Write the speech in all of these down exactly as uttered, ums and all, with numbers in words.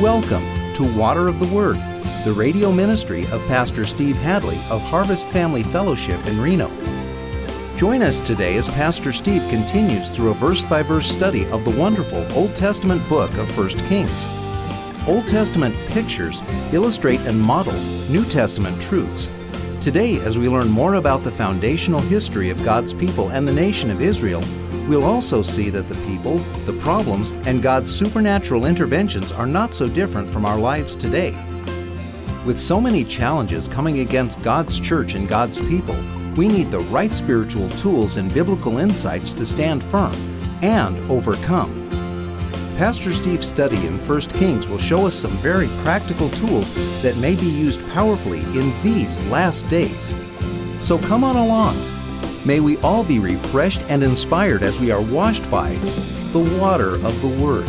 Welcome to Water of the Word, the radio ministry of Pastor Steve Hadley of Harvest Family Fellowship in Reno. Join us today as Pastor Steve continues through a verse-by-verse study of the wonderful Old Testament book of First Kings. Old Testament pictures illustrate and model New Testament truths. Today, as we learn more about the foundational history of God's people and the nation of Israel, we'll also see that the people, the problems, and God's supernatural interventions are not so different from our lives today. With so many challenges coming against God's church and God's people, we need the right spiritual tools and biblical insights to stand firm and overcome. Pastor Steve's study in First Kings will show us some very practical tools that may be used powerfully in these last days. So come on along. May we all be refreshed and inspired as we are washed by the water of the Word.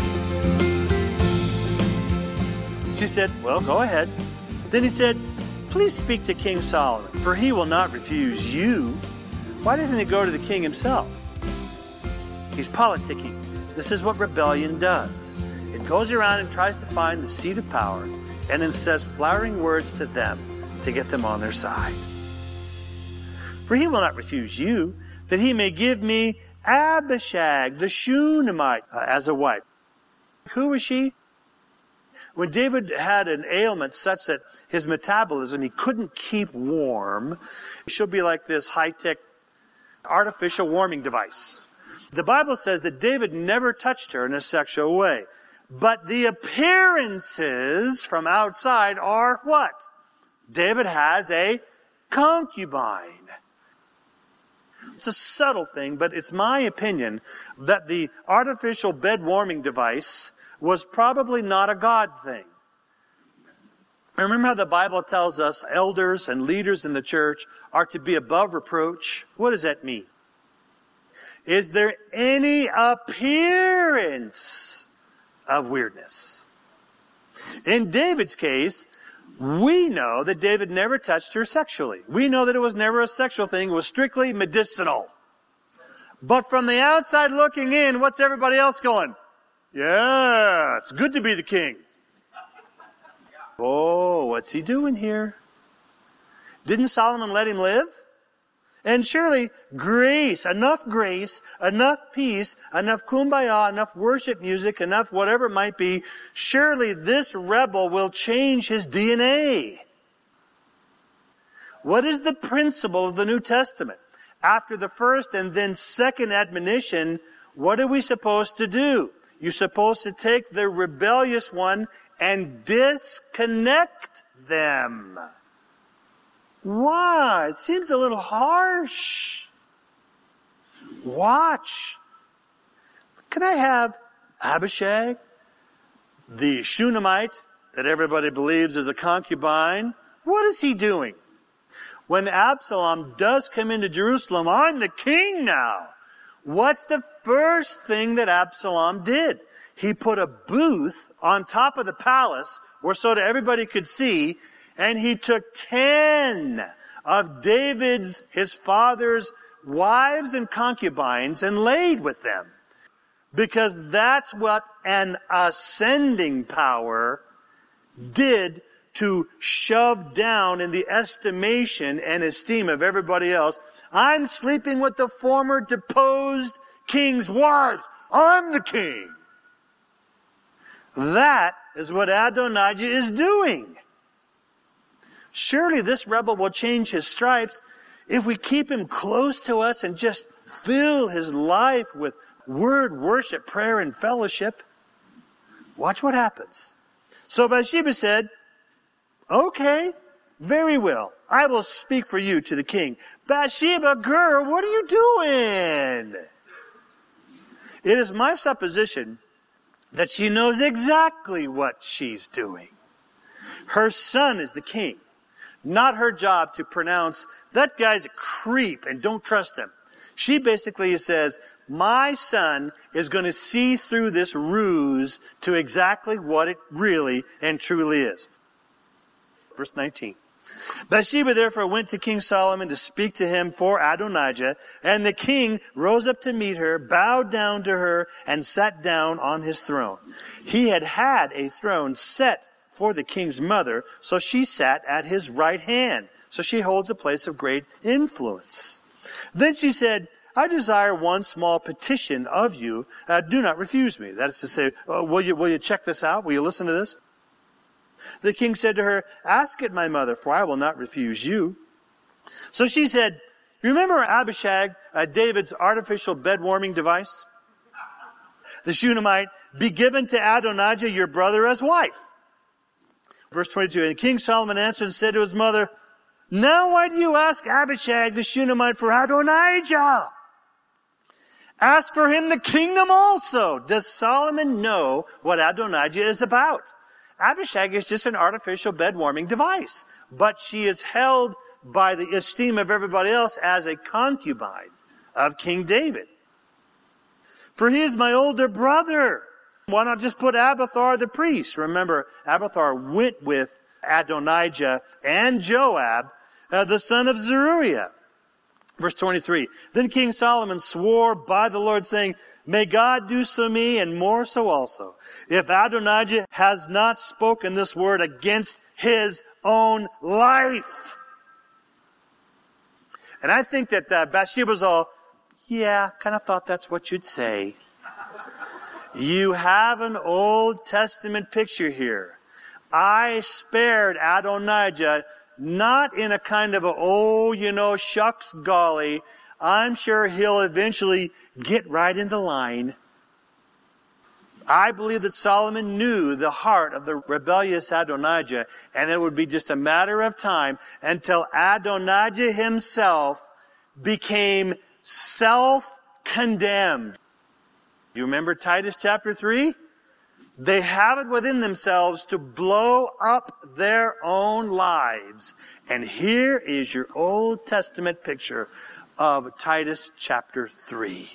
She said, well, go ahead. Then he said, please speak to King Solomon, for he will not refuse you. Why doesn't he go to the king himself? He's politicking. This is what rebellion does. It goes around and tries to find the seat of power and then says flattering words to them to get them on their side. For he will not refuse you, that he may give me Abishag, the Shunammite, uh, as a wife. Who was she? When David had an ailment such that his metabolism, he couldn't keep warm, she'll be like this high-tech artificial warming device. The Bible says that David never touched her in a sexual way. But the appearances from outside are what? David has a concubine. It's a subtle thing, but it's my opinion that the artificial bed warming device was probably not a God thing. Remember how the Bible tells us elders and leaders in the church are to be above reproach? What does that mean? Is there any appearance of weirdness? In David's case, we know that David never touched her sexually. We know that it was never a sexual thing. It was strictly medicinal. But from the outside looking in, what's everybody else going? Yeah, it's good to be the king. Oh, what's he doing here? Didn't Solomon let him live? And surely grace, enough grace, enough peace, enough kumbaya, enough worship music, enough whatever it might be, surely this rebel will change his D N A. What is the principle of the New Testament? After the first and then second admonition, what are we supposed to do? You're supposed to take the rebellious one and disconnect them. Why? It seems a little harsh. Watch. Can I have Abishag, the Shunammite that everybody believes is a concubine? What is he doing? When Absalom does come into Jerusalem, I'm the king now. What's the first thing that Absalom did? He put a booth on top of the palace where so that everybody could see, and he took ten of David's, his father's, wives and concubines and laid with them. Because that's what an ascending power did to shove down in the estimation and esteem of everybody else. I'm sleeping with the former deposed king's wives. I'm the king. That is what Adonijah is doing. Surely this rebel will change his stripes if we keep him close to us and just fill his life with word, worship, prayer, and fellowship. Watch what happens. So Bathsheba said, okay, very well. I will speak for you to the king. Bathsheba, girl, what are you doing? It is my supposition that she knows exactly what she's doing. Her son is the king. Not her job to pronounce, that guy's a creep and don't trust him. She basically says, my son is going to see through this ruse to exactly what it really and truly is. Verse nineteen. Bathsheba therefore went to King Solomon to speak to him for Adonijah, and the king rose up to meet her, bowed down to her, and sat down on his throne. He had had a throne set for the king's mother, so she sat at his right hand. So she holds a place of great influence. Then she said, I desire one small petition of you. Uh, do not refuse me. That is to say, uh, will you, will you check this out? Will you listen to this? The king said to her, ask it, my mother, for I will not refuse you. So she said, remember Abishag, uh, David's artificial bed warming device? The Shunammite, be given to Adonijah, your brother, as wife. Verse twenty-two, and King Solomon answered and said to his mother, now why do you ask Abishag the Shunammite for Adonijah? Ask for him the kingdom also. Does Solomon know what Adonijah is about? Abishag is just an artificial bed-warming device, but she is held by the esteem of everybody else as a concubine of King David. For he is my older brother. Why not just put Abiathar the priest? Remember, Abiathar went with Adonijah and Joab, uh, the son of Zeruiah. Verse twenty-three, then King Solomon swore by the Lord, saying, may God do so me, and more so also, if Adonijah has not spoken this word against his own life. And I think that uh, Bathsheba's all, yeah, kind of thought that's what you'd say. You have an Old Testament picture here. I spared Adonijah, not in a kind of a, oh, you know, shucks golly. I'm sure he'll eventually get right into line. I believe that Solomon knew the heart of the rebellious Adonijah, and it would be just a matter of time until Adonijah himself became self-condemned. You remember Titus chapter three? They have it within themselves to blow up their own lives. And here is your Old Testament picture of Titus chapter three.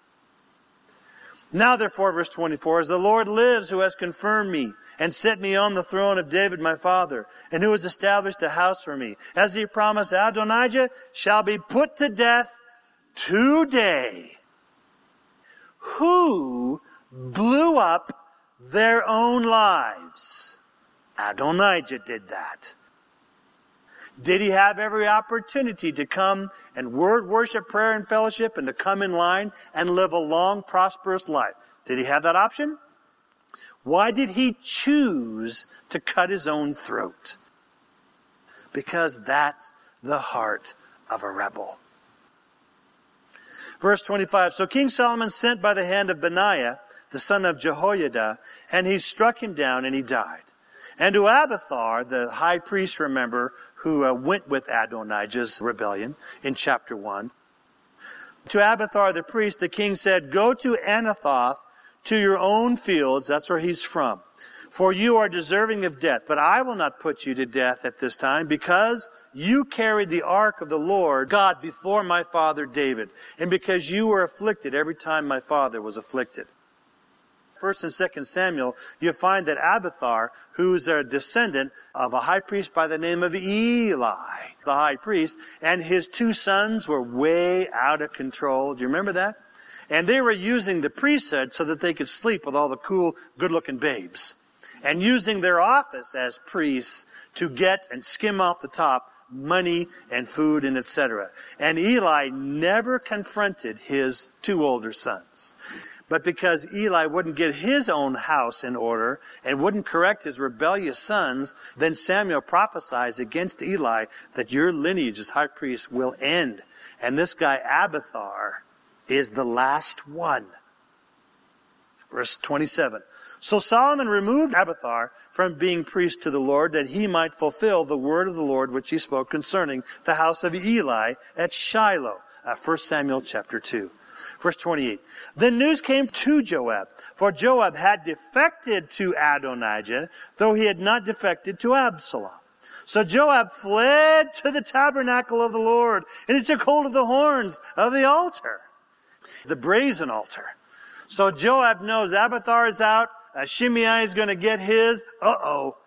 Now therefore, verse twenty-four, as the Lord lives, who has confirmed me and set me on the throne of David my father, and who has established a house for me, as he promised, Adonijah shall be put to death today. Who blew up their own lives? Adonijah did that. Did he have every opportunity to come and word worship, prayer, and fellowship, and to come in line and live a long, prosperous life? Did he have that option? Why did he choose to cut his own throat? Because that's the heart of a rebel. Verse twenty-five, so King Solomon sent by the hand of Benaiah, the son of Jehoiada, and he struck him down and he died. And to Abiathar, the high priest, remember, who uh, went with Adonijah's rebellion in chapter one. To Abiathar the priest, the king said, go to Anathoth, to your own fields, that's where he's from, for you are deserving of death. But I will not put you to death at this time, because you carried the ark of the Lord God before my father David, and because you were afflicted every time my father was afflicted. First and Second Samuel, you find that Abiathar, who's a descendant of a high priest by the name of Eli, the high priest, and his two sons were way out of control. Do you remember that? And they were using the priesthood so that they could sleep with all the cool, good-looking babes, and using their office as priests to get and skim off the top money and food and et cetera. And Eli never confronted his two older sons. But because Eli wouldn't get his own house in order and wouldn't correct his rebellious sons, then Samuel prophesies against Eli that your lineage as high priest will end. And this guy Abiathar is the last one. Verse twenty-seven. So Solomon removed Abiathar from being priest to the Lord, that he might fulfill the word of the Lord which he spoke concerning the house of Eli at Shiloh. Uh, First Samuel chapter two. Verse twenty-eight. Then news came to Joab, for Joab had defected to Adonijah, though he had not defected to Absalom. So Joab fled to the tabernacle of the Lord, and he took hold of the horns of the altar, the brazen altar. So Joab knows Abiathar is out, uh, Shimei is going to get his. Uh-oh.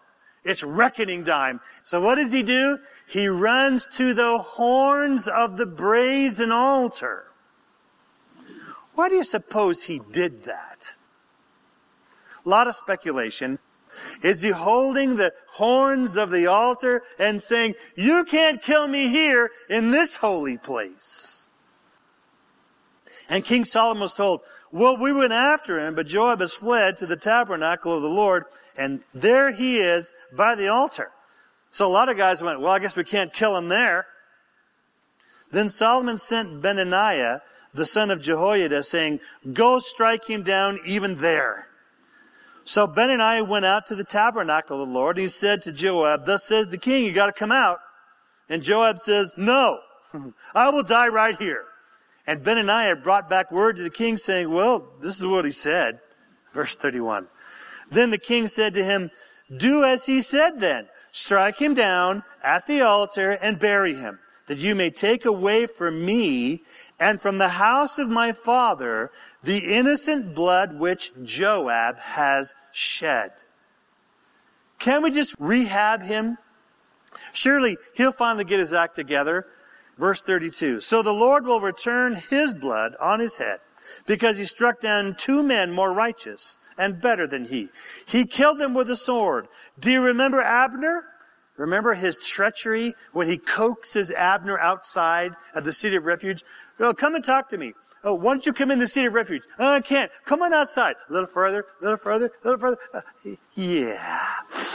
It's reckoning time. So what does he do? He runs to the horns of the brazen altar. Why do you suppose he did that? A lot of speculation. Is he holding the horns of the altar and saying, you can't kill me here in this holy place? And King Solomon was told, well, we went after him, but Joab has fled to the tabernacle of the Lord, and there he is by the altar. So a lot of guys went, well, I guess we can't kill him there. Then Solomon sent Benaiah, the son of Jehoiada, saying, go strike him down even there. So Benaiah went out to the tabernacle of the Lord. He said to Joab, thus says the king, you got to come out. And Joab says, no, I will die right here. And Benaiah brought back word to the king saying, well, this is what he said. Verse thirty-one. Then the king said to him, do as he said then. Strike him down at the altar and bury him, that you may take away from me and from the house of my father the innocent blood which Joab has shed. Can't we just rehab him? Surely he'll finally get his act together. Verse thirty-two. So the Lord will return his blood on his head, because he struck down two men more righteous and better than he. He killed them with a sword. Do you remember Abner? Remember his treachery when he coaxes Abner outside of the city of refuge? Oh, come and talk to me. Oh, why don't you come in the city of refuge? Oh, I can't. Come on outside. A little further, a little further, a little further. Uh, yeah.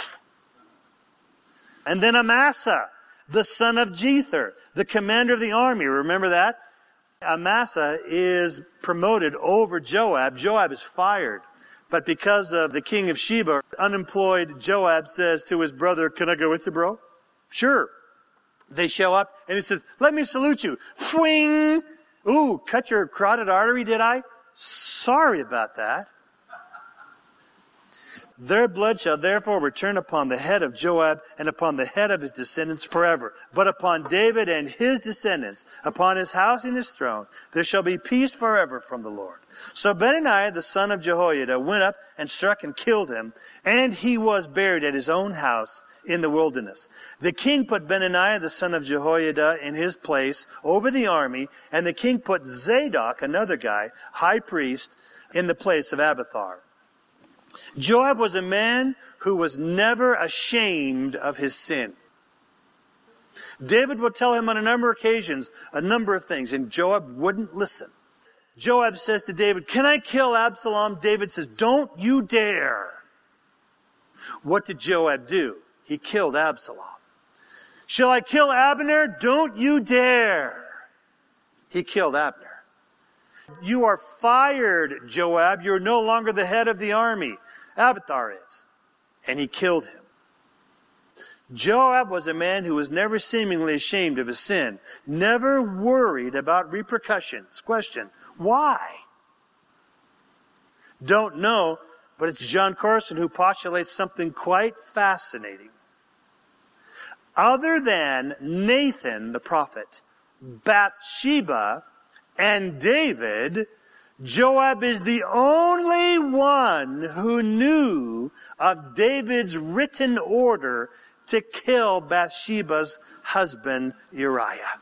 And then Amasa, the son of Jether, the commander of the army. Remember that? Amasa is promoted over Joab. Joab is fired. But because of the king of Sheba, unemployed Joab says to his brother, can I go with you, bro? Sure. They show up and he says, let me salute you. Fwing! Ooh, cut your carotid artery, did I? Sorry about that. Their blood shall therefore return upon the head of Joab and upon the head of his descendants forever. But upon David and his descendants, upon his house and his throne, there shall be peace forever from the Lord. So Benaiah, the son of Jehoiada, went up and struck and killed him, and he was buried at his own house in the wilderness. The king put Benaiah, the son of Jehoiada, in his place over the army, and the king put Zadok, another guy, high priest, in the place of Abiathar. Joab was a man who was never ashamed of his sin. David would tell him on a number of occasions a number of things, and Joab wouldn't listen. Joab says to David, can I kill Absalom? David says, don't you dare. What did Joab do? He killed Absalom. Shall I kill Abner? Don't you dare. He killed Abner. You are fired, Joab. You're no longer the head of the army. Abiathar is. And he killed him. Joab was a man who was never seemingly ashamed of his sin, never worried about repercussions. Question, why? Don't know, but it's John Carson who postulates something quite fascinating. Other than Nathan the prophet, Bathsheba, and David, Joab is the only one who knew of David's written order to kill Bathsheba's husband Uriah.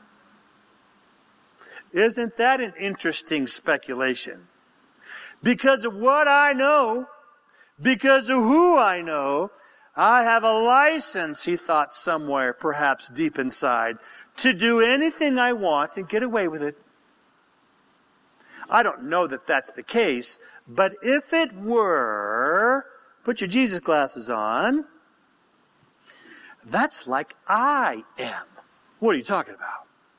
Isn't that an interesting speculation? Because of what I know, because of who I know, I have a license, he thought somewhere, perhaps deep inside, to do anything I want and get away with it. I don't know that that's the case, but if it were, put your Jesus glasses on, that's like I am. What are you talking about?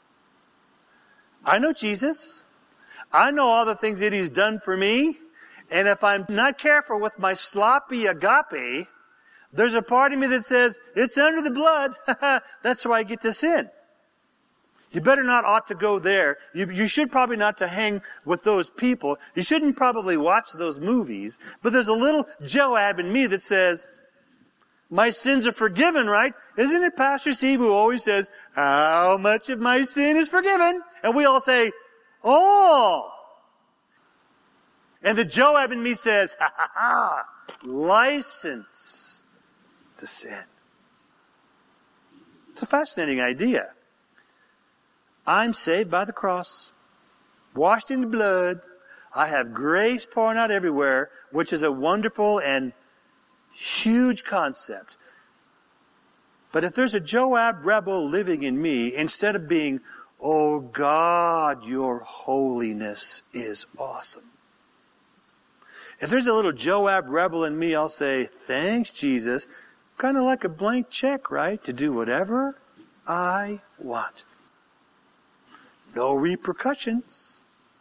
I know Jesus. I know all the things that he's done for me. And if I'm not careful with my sloppy agape, there's a part of me that says, it's under the blood. That's why I get to sin. You better not ought to go there. You, you should probably not to hang with those people. You shouldn't probably watch those movies. But there's a little Joab in me that says, my sins are forgiven, right? Isn't it Pastor Steve who always says, how much of my sin is forgiven? And we all say, all. And the Joab in me says, ha ha ha, license to sin. It's a fascinating idea. I'm saved by the cross, washed in the blood. I have grace pouring out everywhere, which is a wonderful and huge concept. But if there's a Joab rebel living in me, instead of being, oh God, your holiness is awesome. If there's a little Joab rebel in me, I'll say, thanks, Jesus. Kind of like a blank check, right? To do whatever I want. No repercussions.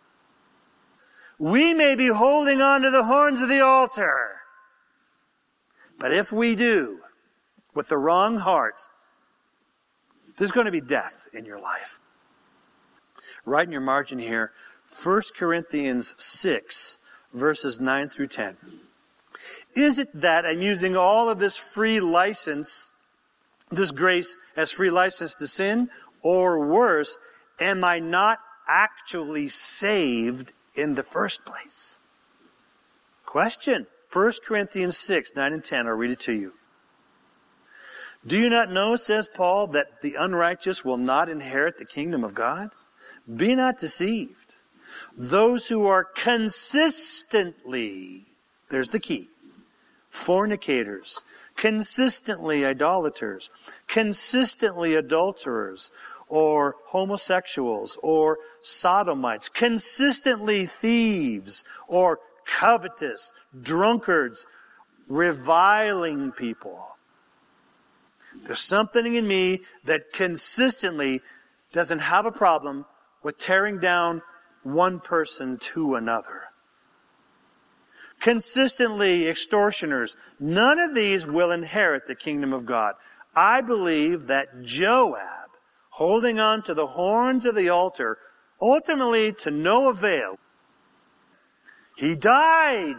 We may be holding on to the horns of the altar. But if we do, with the wrong heart, there's going to be death in your life. Write in your margin here, First Corinthians six, verses nine through ten. Is it that I'm using all of this free license, this grace as free license to sin? Or worse, am I not actually saved in the first place? Question. First Corinthians six, nine and ten. I'll read it to you. Do you not know, says Paul, that the unrighteous will not inherit the kingdom of God? Be not deceived. Those who are consistently, there's the key, fornicators, consistently idolaters, consistently adulterers, or homosexuals, or sodomites, consistently thieves, or covetous, drunkards, reviling people. There's something in me that consistently doesn't have a problem with tearing down one person to another. Consistently extortioners. None of these will inherit the kingdom of God. I believe that Joab, holding on to the horns of the altar, ultimately to no avail. He died.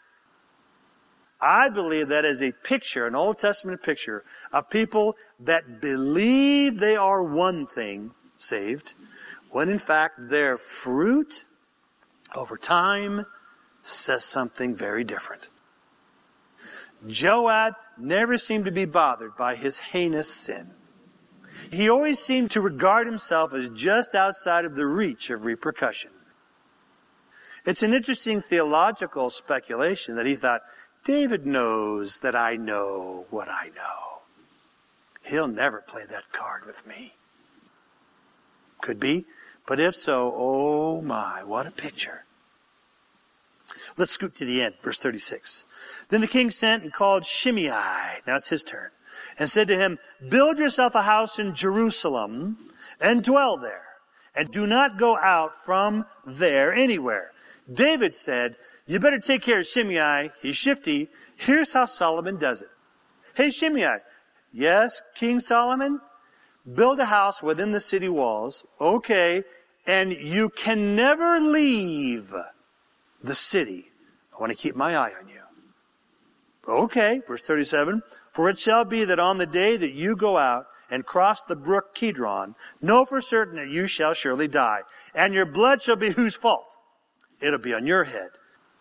I believe that is a picture, an Old Testament picture, of people that believe they are one thing, saved, when in fact their fruit over time says something very different. Joab never seemed to be bothered by his heinous sin. He always seemed to regard himself as just outside of the reach of repercussion. It's an interesting theological speculation that he thought, David knows that I know what I know. He'll never play that card with me. Could be, but if so, oh my, what a picture. Let's scoot to the end, verse thirty-six. Then the king sent and called Shimei, now it's his turn, and said to him, build yourself a house in Jerusalem and dwell there, and do not go out from there anywhere. David said, you better take care of Shimei. He's shifty. Here's how Solomon does it. Hey, Shimei. Yes, King Solomon? Build a house within the city walls. Okay. And you can never leave the city. I want to keep my eye on you. Okay. Verse thirty-seven. For it shall be that on the day that you go out and cross the brook Kidron, know for certain that you shall surely die. And your blood shall be whose fault? It'll be on your head.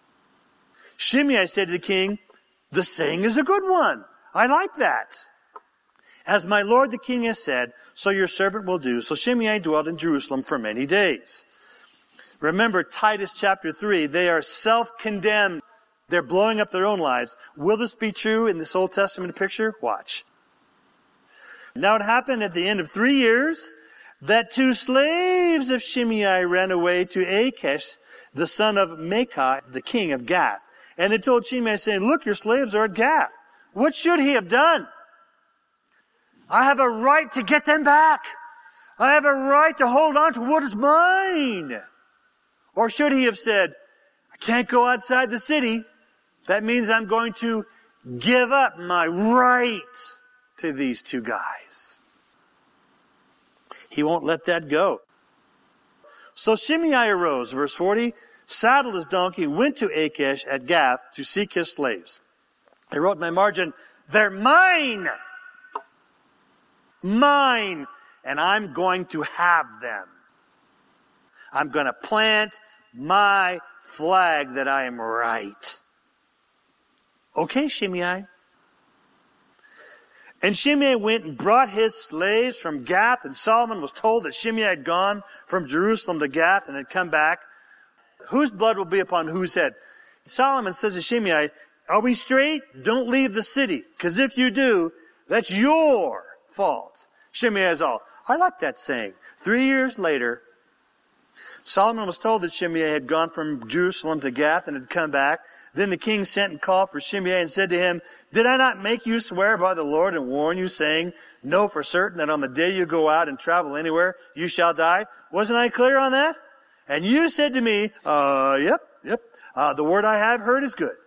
Shimei said to the king, the saying is a good one. I like that. As my lord the king has said, so your servant will do. So Shimei dwelt in Jerusalem for many days. Remember Titus chapter three, they are self-condemned. They're blowing up their own lives. Will this be true in this Old Testament picture? Watch. Now it happened at the end of three years that two slaves of Shimei ran away to Achish, the son of Maacah, the king of Gath. And they told Shimei, saying, look, your slaves are at Gath. What should he have done? I have a right to get them back. I have a right to hold on to what is mine. Or should he have said, I can't go outside the city. That means I'm going to give up my right to these two guys. He won't let that go. So Shimei arose, verse forty, saddled his donkey, went to Achish at Gath to seek his slaves. I wrote in my margin, they're mine. Mine. And I'm going to have them. I'm going to plant my flag that I am right. Okay, Shimei. And Shimei went and brought his slaves from Gath, and Solomon was told that Shimei had gone from Jerusalem to Gath and had come back. Whose blood will be upon whose head? Solomon says to Shimei, are we straight? Don't leave the city, because if you do, that's your fault. Shimei is all, I like that saying. Three years later, Solomon was told that Shimei had gone from Jerusalem to Gath and had come back. Then the king sent and called for Shimei and said to him, did I not make you swear by the Lord and warn you, saying, know for certain that on the day you go out and travel anywhere, you shall die? Wasn't I clear on that? And you said to me, uh, yep, yep, uh, the word I have heard is good.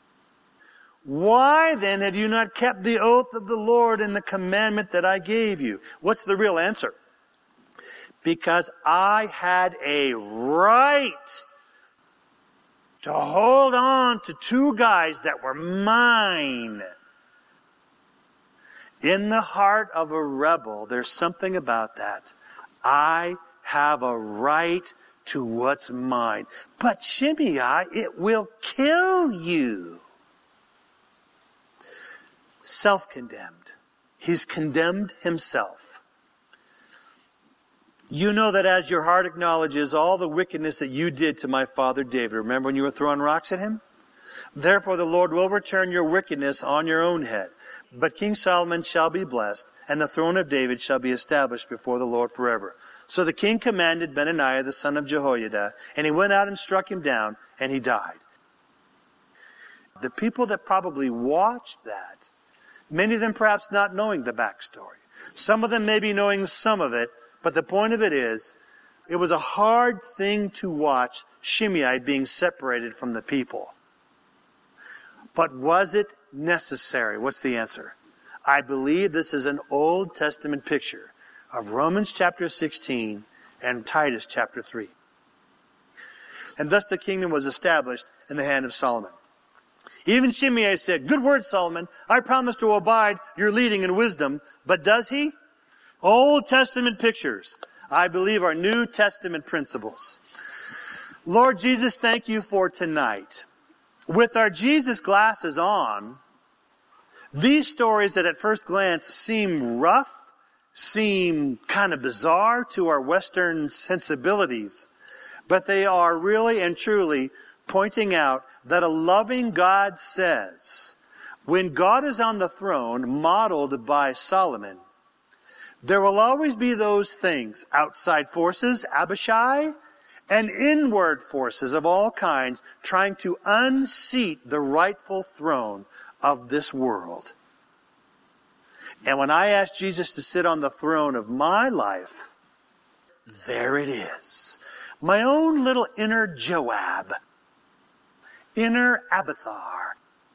Why then have you not kept the oath of the Lord and the commandment that I gave you? What's the real answer? Because I had a right to hold on to two guys that were mine. In the heart of a rebel, there's something about that. I have a right to what's mine. But Shimei, it will kill you. Self-condemned. He's condemned himself. You know that as your heart acknowledges all the wickedness that you did to my father David. Remember when you were throwing rocks at him? Therefore the Lord will return your wickedness on your own head. But King Solomon shall be blessed, and the throne of David shall be established before the Lord forever. So the king commanded Benaiah the son of Jehoiada, and he went out and struck him down, and he died. The people that probably watched that, many of them perhaps not knowing the backstory. Some of them maybe knowing some of it, but the point of it is, it was a hard thing to watch Shimei being separated from the people. But was it necessary? What's the answer? I believe this is an Old Testament picture of Romans chapter sixteen and Titus chapter three. And thus the kingdom was established in the hand of Solomon. Even Shimei said, good word, Solomon. I promise to abide your leading in wisdom. But does he? Old Testament pictures, I believe, are New Testament principles. Lord Jesus, thank you for tonight. With our Jesus glasses on, these stories that at first glance seem rough, seem kind of bizarre to our Western sensibilities, but they are really and truly pointing out that a loving God says, when God is on the throne, modeled by Solomon, there will always be those things, outside forces, Abishai, and inward forces of all kinds, trying to unseat the rightful throne of this world. And when I ask Jesus to sit on the throne of my life, there it is. My own little inner Joab, inner Abiathar,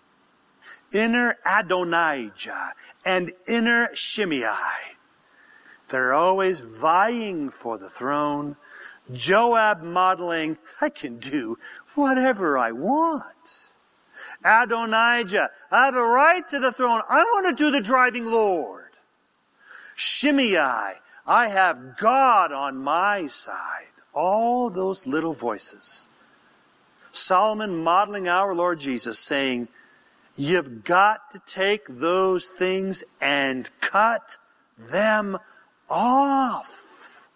inner Adonijah, and inner Shimei. They're always vying for the throne. Joab modeling, I can do whatever I want. Adonijah, I have a right to the throne. I want to do the driving Lord. Shimei, I have God on my side. All those little voices. Solomon modeling our Lord Jesus, saying, you've got to take those things and cut them off.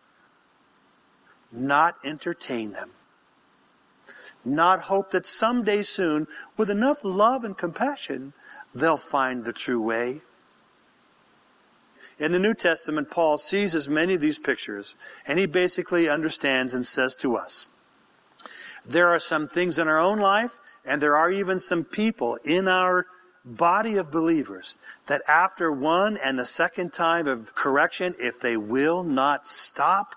Not entertain them. Not hope that someday soon, with enough love and compassion, they'll find the true way. In the New Testament, Paul sees as many of these pictures, and he basically understands and says to us, there are some things in our own life, and there are even some people in our body of believers that after one and the second time of correction, if they will not stop,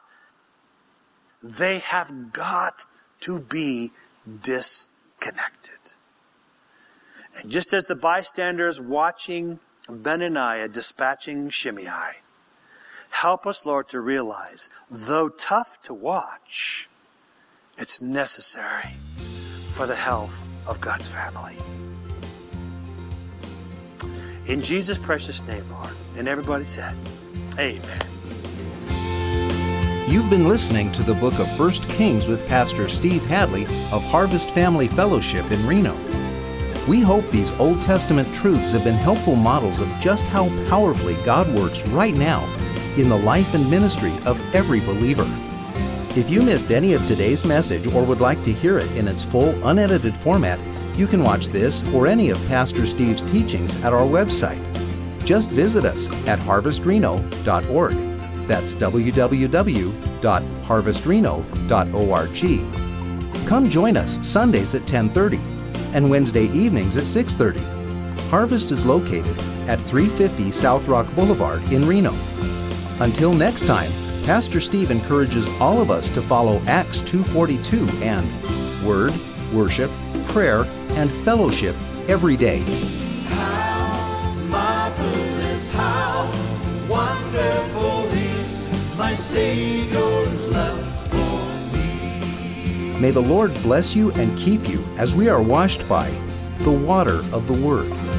they have got to be disconnected. And just as the bystanders watching Benaiah dispatching Shimei, help us, Lord, to realize, though tough to watch, it's necessary for the health of God's family. In Jesus' precious name, Lord. And everybody said, amen. You've been listening to the book of First Kings with Pastor Steve Hadley of Harvest Family Fellowship in Reno. We hope these Old Testament truths have been helpful models of just how powerfully God works right now in the life and ministry of every believer. If you missed any of today's message or would like to hear it in its full, unedited format, you can watch this or any of Pastor Steve's teachings at our website. Just visit us at harvest reno dot org. That's w w w dot harvest reno dot org. Come join us Sundays at ten thirty and Wednesday evenings at six thirty. Harvest is located at three fifty South Rock Boulevard in Reno. Until next time, Pastor Steve encourages all of us to follow Acts two forty-two and Word, Worship, Prayer, and Fellowship every day. How marvelous, how wonderful is my Savior's love for me. May the Lord bless you and keep you as we are washed by the water of the Word.